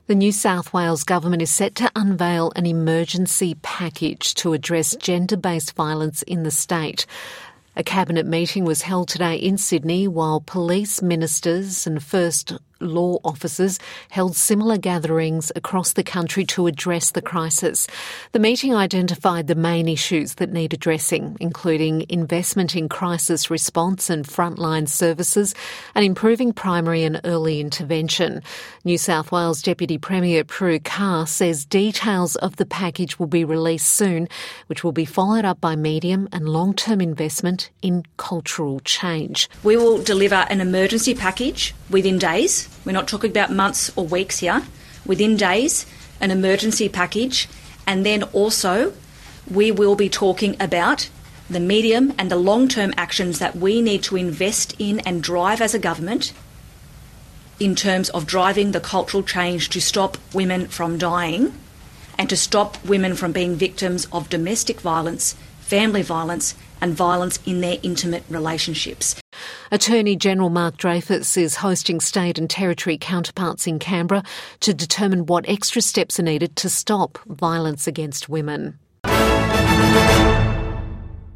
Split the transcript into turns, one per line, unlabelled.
The New South Wales government is set to unveil an emergency package to address gender-based violence in the state. A cabinet meeting was held today in Sydney while police, ministers and first law officers held similar gatherings across the country to address the crisis. The meeting identified the main issues that need addressing, including investment in crisis response and frontline services and improving primary and early intervention. New South Wales Deputy Premier Prue Car says details of the package will be released soon, which will be followed up by medium and long-term investment in cultural change.
We will deliver an emergency package within days. We're not talking about months or weeks here. Within days, an emergency package. And then also, we will be talking about the medium and the long-term actions that we need to invest in and drive as a government in terms of driving the cultural change to stop women from dying and to stop women from being victims of domestic violence, family violence and violence in their intimate relationships.
Attorney General Mark Dreyfus is hosting state and territory counterparts in Canberra to determine what extra steps are needed to stop violence against women.